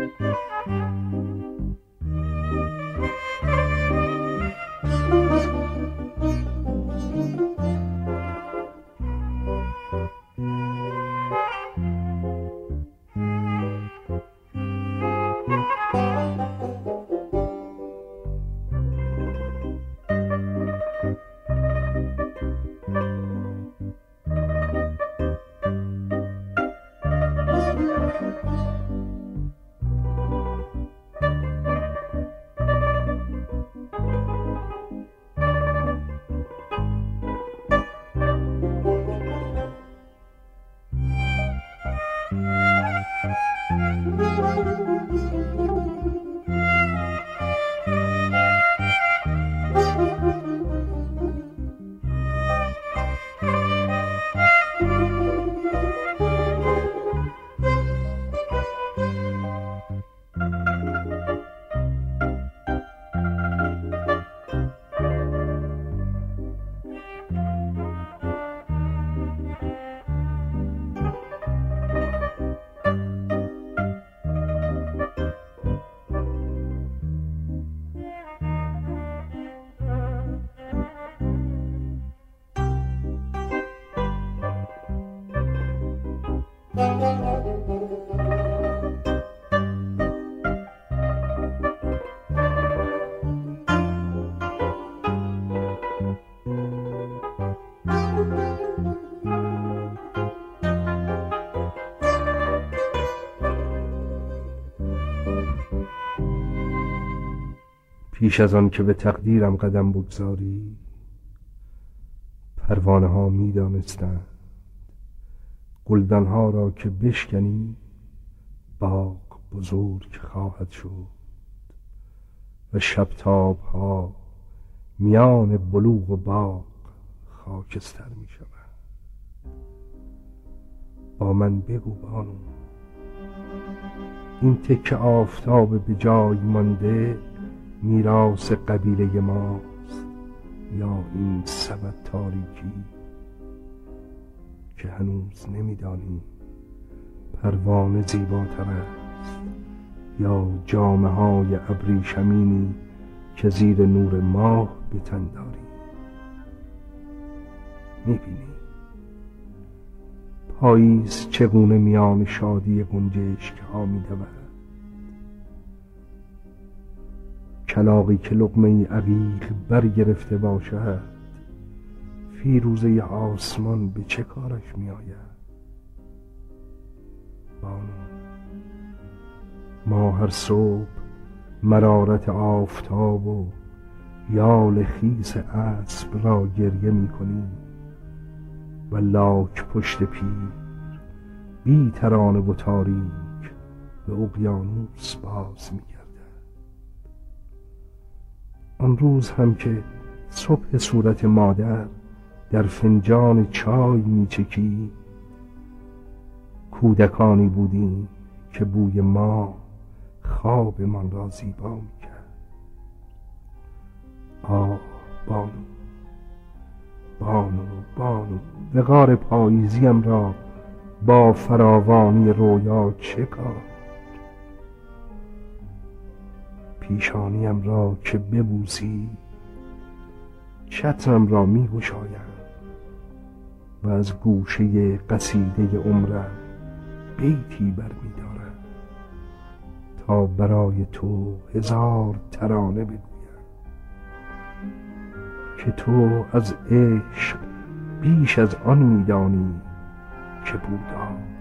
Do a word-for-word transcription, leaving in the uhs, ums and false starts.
پیش از آن که به تقدیرم قدم بگذاری، پروانه ها می دانستند گلدان ها را که بشکنی باغ بزرگ خواهد شد و شبتاب ها میان بلوغ و باغ خاکستر می شود. با من بگو بانو، این تکه آفتاب به جای مانده میراث قبیله ماست یا این سبد تاریکی که هنوز نمیدانیم پروانه زیباتر است یا جامه های ابریشمینی که زیر نور ماه به تن داریم. میبینی پاییز چگونه میان شادی گنجشک ها میدود، کلاغی که لقمه عقیق برگرفته باشد فیروزه آسمان به چه کارش می آید؟ بانو، ما هر صبح مرارت آفتاب و یال خیس اسب را گریه می کنیم و لاک پشت پیر بی ترانه و تاریک به اقیانوس باز می گردد. آن روز هم که صبح صورت مادر در فنجان چای می چکی، کودکانی بودیم که بوی ما خواب من را زیبا می کرد. آه بانو، بانو بانو، وقار پاییزیم را با فراوانی رویا چه کار؟ پیشانیم را که ببوسی چترم را می گشایم و از گوشه قصیده عمرم بیتی بر می دارم تا برای تو هزار ترانه بگویم که تو از عشق بیش از آن می دانی که بودا.